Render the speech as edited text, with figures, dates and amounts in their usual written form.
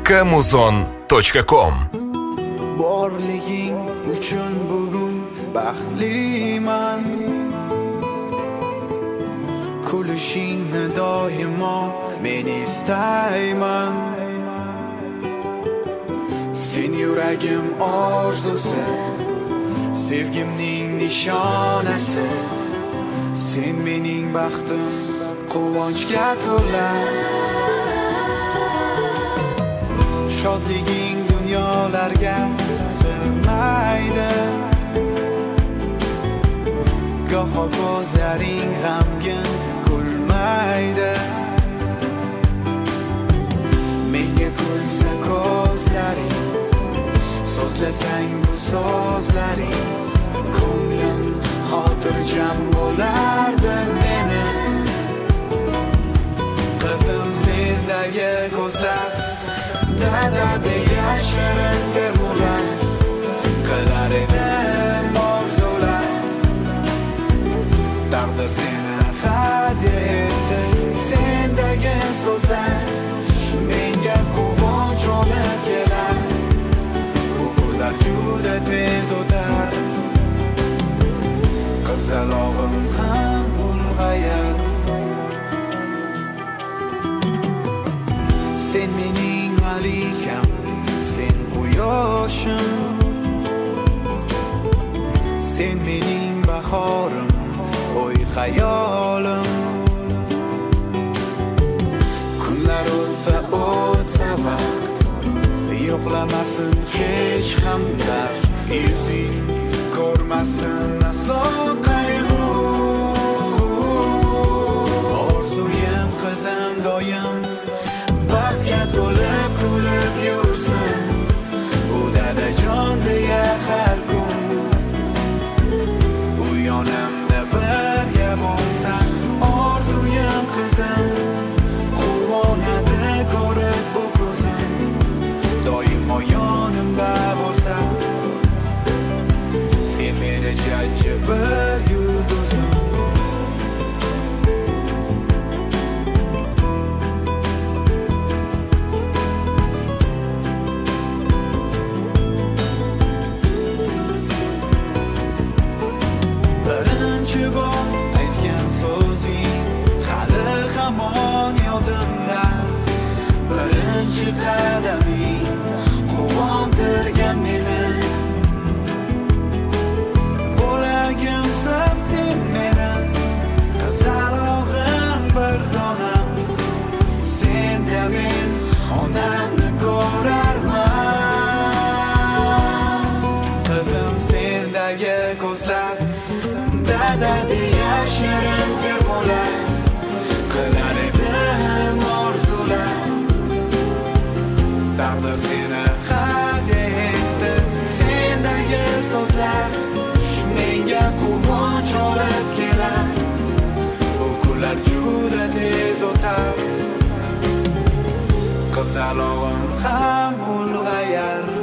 kamuzon.com. Borliging uchun bugun baxtliman, kulishingni doimo men istayman. Sen yuragim orzusi, sevgimning nishonasi. Sen mening baxtim, quvonchga to'la. Shodliging dunyolarga sig'maydi. Goho ko'zlaring g'amgin kulmaydi. Menga kulsa ko'zlaring, so'zlasang bu so'zlaring, ko'nglim xotirjam bo'lardi mening. Qizim sendagi ko'zlar dada deya shirin gururlar, qilar edim orzular. Taqdir seni hadya etdi, sendagi so'zlar menga quvonch olib kelar. Bu kunlar juda tez o'tar, qizalog'im ham ulg'ayar. Sen mening malikam, sen quyoshim, sen mening bahorim, o'y xayolim. Kunlar o'tsa vaqt, yo'qlamasin hech ham dard. Yuzing ko'rmasin aslo qayg'u. Orzuyim qizim doim baxtga to'lib kulib yursin, u dadajon deya har kun. U yonimda birga bo'lsan, orzuyim qizim, quvonadi ko'rib bu ko'zim. Doimo yonimda bo'lsan, sen meni jajji bir yulduzim. Birinchi bor aytgan so'zing hali hamon yodimda. Birinchi qadaming quvontirgan meni. Bo'lagimsan sen mening, qizalog'im bir donam. Senda men onamni ko'rarman. Qizim sendagi ko'zlar dada deya shirin gururlar, qilar edim orzular. Taqdir seni hadya etdi, sendagi so'zlar menga quvonch olib kelar. Bu kunlar juda tez o'tar, qizalog'im ham ulg'ayar.